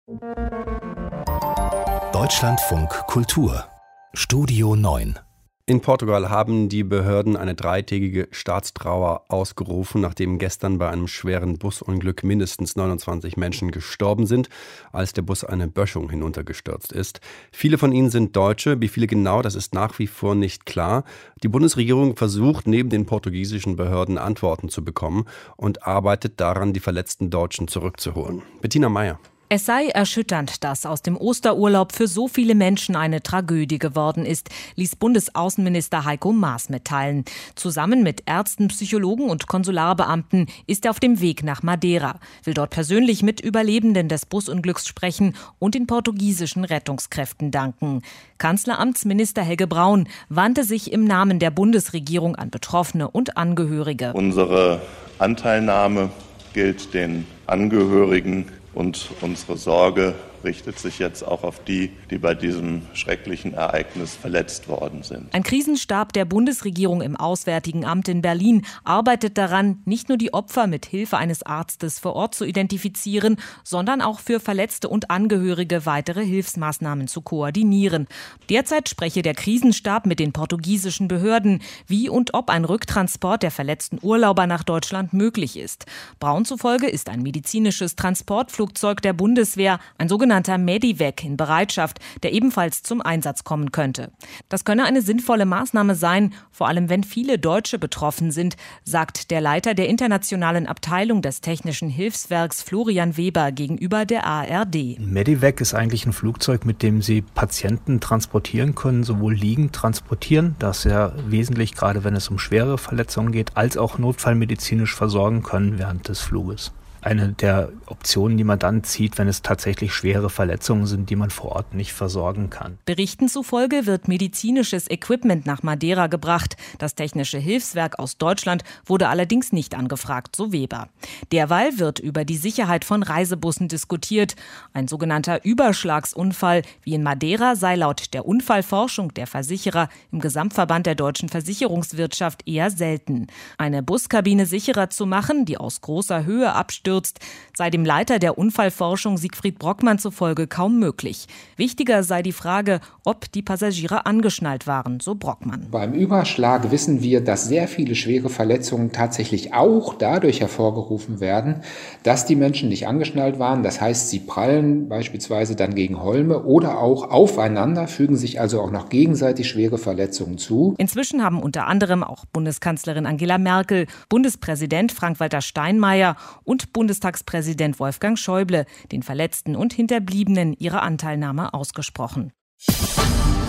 Deutschlandfunk Kultur Studio 9. In Portugal haben die Behörden eine 3-tägige Staatstrauer ausgerufen, nachdem gestern bei einem schweren Busunglück mindestens 29 Menschen gestorben sind, als der Bus eine Böschung hinuntergestürzt ist. Viele von ihnen sind Deutsche. Wie viele genau, das ist nach wie vor nicht klar. Die Bundesregierung versucht, neben den portugiesischen Behörden Antworten zu bekommen und arbeitet daran, die verletzten Deutschen zurückzuholen. Bettina Meyer. Es sei erschütternd, dass aus dem Osterurlaub für so viele Menschen eine Tragödie geworden ist, ließ Bundesaußenminister Heiko Maas mitteilen. Zusammen mit Ärzten, Psychologen und Konsularbeamten ist er auf dem Weg nach Madeira, will dort persönlich mit Überlebenden des Busunglücks sprechen und den portugiesischen Rettungskräften danken. Kanzleramtsminister Helge Braun wandte sich im Namen der Bundesregierung an Betroffene und Angehörige. Unsere Anteilnahme gilt den Angehörigen. Und unsere Sorge richtet sich jetzt auch auf die bei diesem schrecklichen Ereignis verletzt worden sind. Ein Krisenstab der Bundesregierung im Auswärtigen Amt in Berlin arbeitet daran, nicht nur die Opfer mit Hilfe eines Arztes vor Ort zu identifizieren, sondern auch für Verletzte und Angehörige weitere Hilfsmaßnahmen zu koordinieren. Derzeit spreche der Krisenstab mit den portugiesischen Behörden, wie und ob ein Rücktransport der verletzten Urlauber nach Deutschland möglich ist. Braun zufolge ist ein medizinisches Transportflugzeug der Bundeswehr, ein sogenannter Medivac, in Bereitschaft, der ebenfalls zum Einsatz kommen könnte. Das könne eine sinnvolle Maßnahme sein, vor allem wenn viele Deutsche betroffen sind, sagt der Leiter der internationalen Abteilung des Technischen Hilfswerks Florian Weber gegenüber der ARD. Medivac ist eigentlich ein Flugzeug, mit dem Sie Patienten transportieren können, sowohl liegend transportieren, das ja wesentlich, gerade wenn es um schwere Verletzungen geht, als auch notfallmedizinisch versorgen können während des Fluges. Eine der Optionen, die man dann zieht, wenn es tatsächlich schwere Verletzungen sind, die man vor Ort nicht versorgen kann. Berichten zufolge wird medizinisches Equipment nach Madeira gebracht. Das Technische Hilfswerk aus Deutschland wurde allerdings nicht angefragt, so Weber. Derweil wird über die Sicherheit von Reisebussen diskutiert. Ein sogenannter Überschlagsunfall wie in Madeira sei laut der Unfallforschung der Versicherer im Gesamtverband der deutschen Versicherungswirtschaft eher selten. Eine Buskabine sicherer zu machen, die aus großer Höhe abstürzt, sei dem Leiter der Unfallforschung Siegfried Brockmann zufolge kaum möglich. Wichtiger sei die Frage, ob die Passagiere angeschnallt waren, so Brockmann. Beim Überschlag wissen wir, dass sehr viele schwere Verletzungen tatsächlich auch dadurch hervorgerufen werden, dass die Menschen nicht angeschnallt waren. Das heißt, sie prallen beispielsweise dann gegen Holme oder auch aufeinander, fügen sich also auch noch gegenseitig schwere Verletzungen zu. Inzwischen haben unter anderem auch Bundeskanzlerin Angela Merkel, Bundespräsident Frank-Walter Steinmeier und Bundestagspräsident Wolfgang Schäuble den Verletzten und Hinterbliebenen ihre Anteilnahme ausgesprochen.